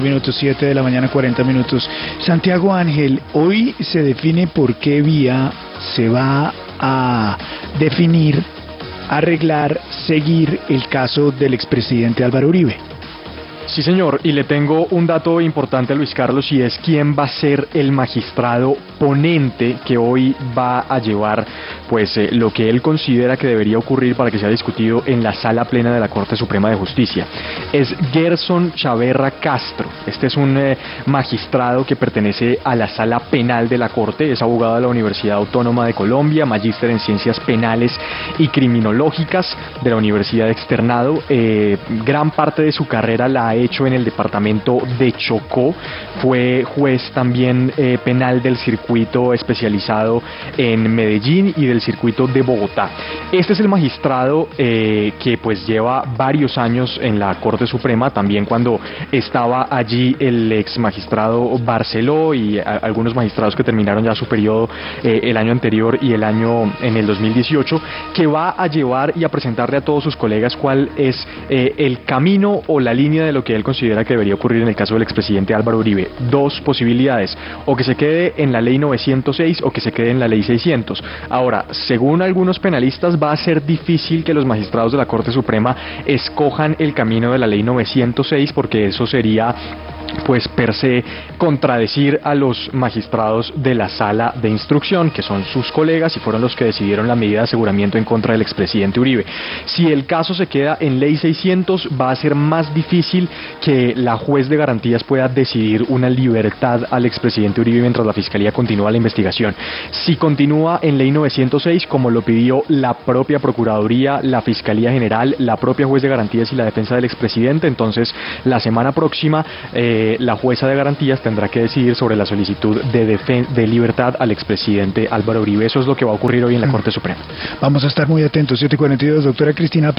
Minutos 7 de la mañana, 40 minutos. Santiago Ángel, hoy se define por qué vía se va a definir, arreglar, seguir el caso del expresidente Álvaro Uribe. Sí, señor, y le tengo un dato importante a Luis Carlos, y es quién va a ser el magistrado ponente que hoy va a llevar lo que él considera que debería ocurrir para que sea discutido en la sala plena de la Corte Suprema de Justicia. Es Gerson Chaverra Castro. Este es un magistrado que pertenece a la sala penal de la Corte, es abogado de la Universidad Autónoma de Colombia, magíster en Ciencias Penales y Criminológicas de la Universidad Externado. Gran parte de su carrera la ha hecho en el departamento de Chocó, fue juez también penal del circuito especializado en Medellín y del circuito de Bogotá. Este es el magistrado que lleva varios años en la Corte Suprema, también cuando estaba allí el ex magistrado Barceló y algunos magistrados que terminaron ya su periodo el año anterior y en el 2018, que va a llevar y a presentarle a todos sus colegas cuál es el camino o la línea de lo que él considera que debería ocurrir en el caso del expresidente Álvaro Uribe. Dos posibilidades: o que se quede en la ley 906 o que se quede en la ley 600. Ahora, según algunos penalistas, va a ser difícil que los magistrados de la Corte Suprema escojan el camino de la ley 906, porque eso sería per se contradecir a los magistrados de la sala de instrucción, que son sus colegas y fueron los que decidieron la medida de aseguramiento en contra del expresidente Uribe. Si el caso se queda en ley 600, va a ser más difícil que la juez de garantías pueda decidir una libertad al expresidente Uribe mientras la fiscalía continúa la investigación. Si continúa en ley 906, como lo pidió la propia Procuraduría, la Fiscalía General, la propia juez de garantías y la defensa del expresidente, entonces la semana próxima la jueza de garantías tendrá que decidir sobre la solicitud de libertad al expresidente Álvaro Uribe. Eso es lo que va a ocurrir hoy en la Corte Suprema. Vamos a estar muy atentos. 7:42, doctora Cristina.